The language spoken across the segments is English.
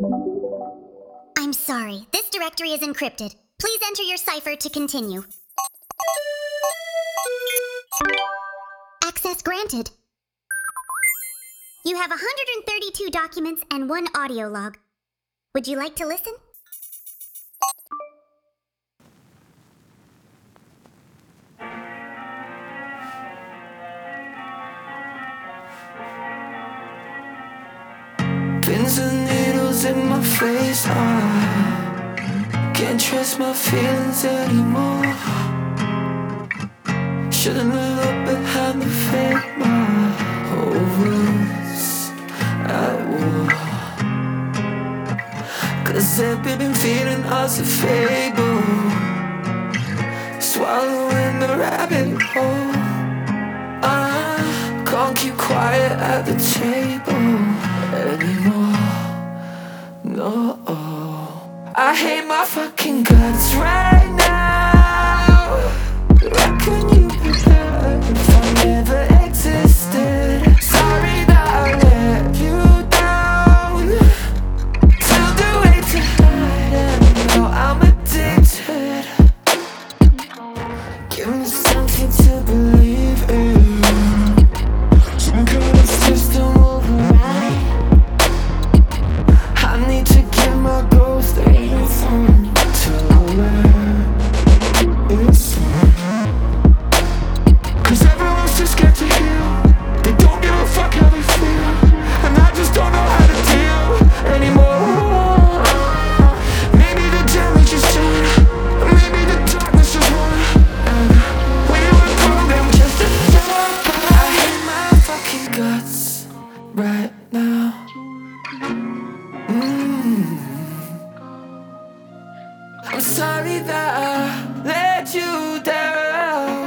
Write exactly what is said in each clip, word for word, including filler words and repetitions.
I'm sorry, this directory is encrypted. Please enter your cipher to continue. Access granted. You have one hundred thirty-two documents and one audio log. Would you like to listen? Pins and needles in my face, I can't trust my feelings anymore. Shouldn't have looked behind the fake, my whole world's at war. Cause every been feeling us a fable, swallowing the rabbit hole. I can't keep quiet at the table anymore, no. I hate my fucking guts right now. Reckon you prepared if I never existed. Sorry that I let you down. Found a way to hide and now I'm addicted. Give me something to believe in, some kind of system override. I need to get my ghost anything to learn it's cause everyone's too scared to heal. They don't give a fuck how they feel, and I just don't know how to deal anymore. Maybe the damage is done, maybe the darkness just won, and we were programmed just to die. I hate my fucking guts right now. Mm. I'm sorry that I let you down.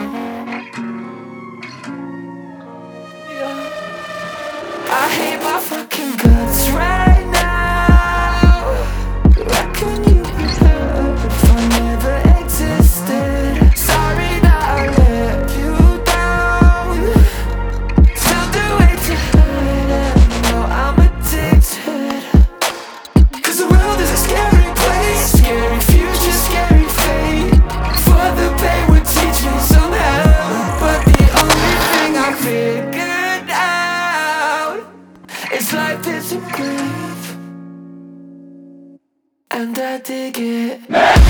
Yeah. I hate my fucking guts right now. Reckon you prepared if I never existed. Sorry that I let you down. Found a way to hide and now I'm addicted. Cause the world is a scary place, scary future, scary fate. For the pain would teach me somehow, but the only thing I figured out is life is a grave, and I dig it.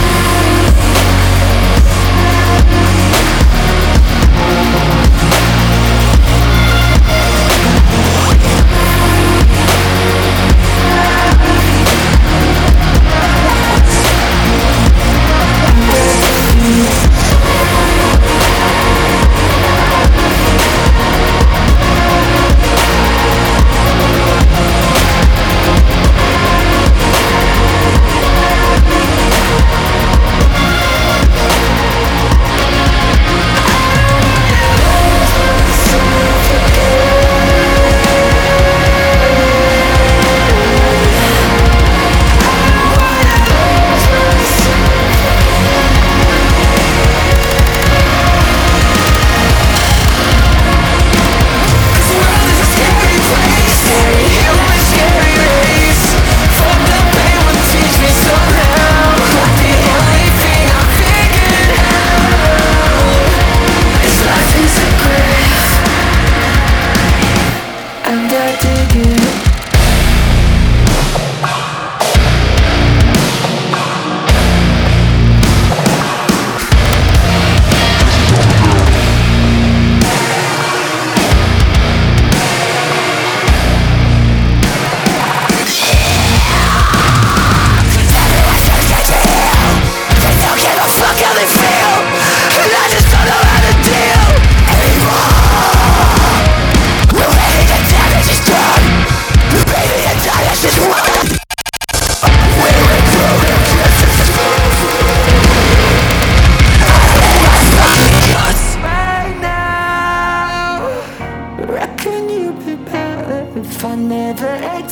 If I never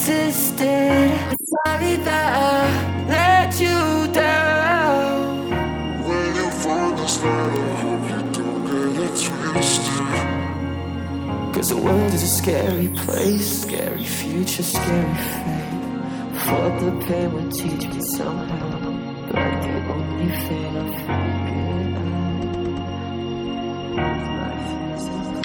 existed, sorry that I let you down. When you find this night, I hope you don't get it twisted. Cause the world is a scary place, scary future, scary fate. thought the pain would teach me somehow, but the only thing I figured out is life is a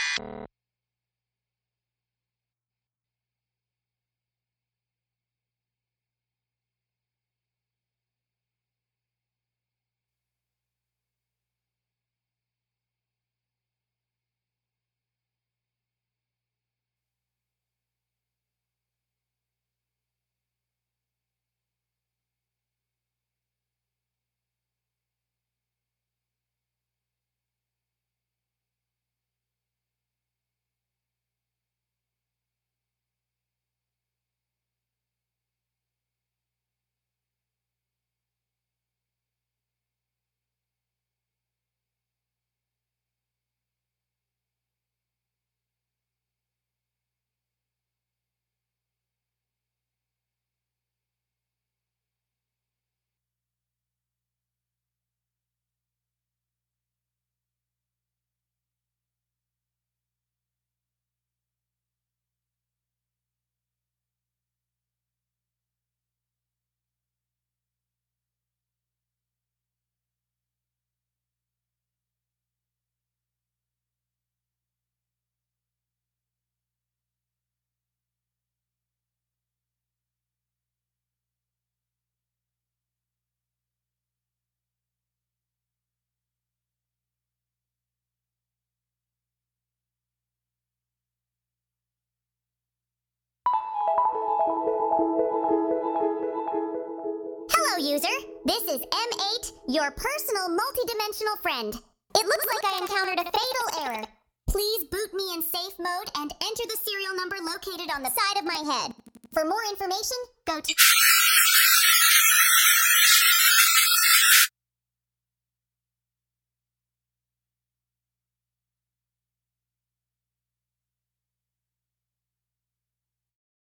Hello, user. This is M eight, your personal multidimensional friend. It looks like I encountered a fatal error. Please boot me in safe mode and enter the serial number located on the side of my head. For more information, go to...